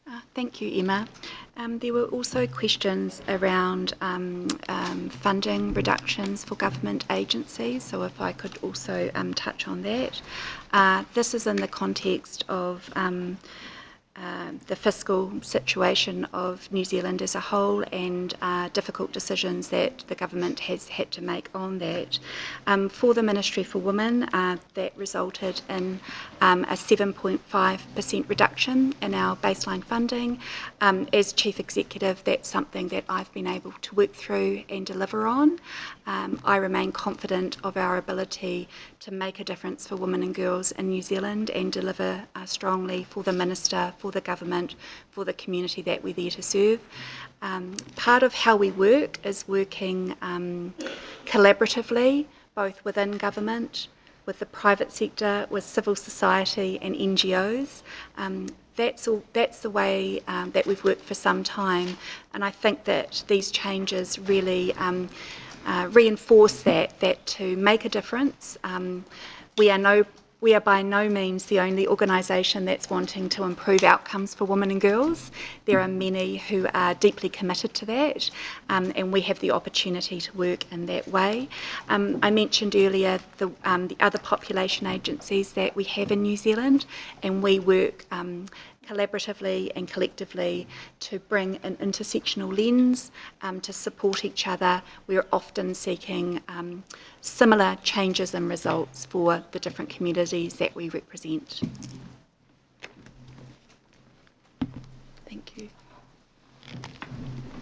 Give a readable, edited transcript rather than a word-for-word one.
Thank you, Emma. There were also questions around funding reductions for government agencies, so if I could also touch on that. This is in the context of the fiscal situation of New Zealand as a whole and difficult decisions that the government has had to make on that. For the Ministry for Women, that resulted in a 7.5% reduction in our baseline funding. As Chief Executive, that's something that I've been able to work through and deliver on. I remain confident of our ability to make a difference for women and girls in New Zealand and deliver strongly for the Minister, for the government, for the community that we're there to serve. Part of how we work is working collaboratively, both within government, with the private sector, with civil society and NGOs. That's the way that we've worked for some time, and I think that these changes really reinforce that to make a difference. We are by no means the only organisation that's wanting to improve outcomes for women and girls. There are many who are deeply committed to that, and we have the opportunity to work in that way. I mentioned earlier the other population agencies that we have in New Zealand, and we work collaboratively and collectively to bring an intersectional lens to support each other. We're often seeking similar changes and results for the different communities that we represent. Thank you.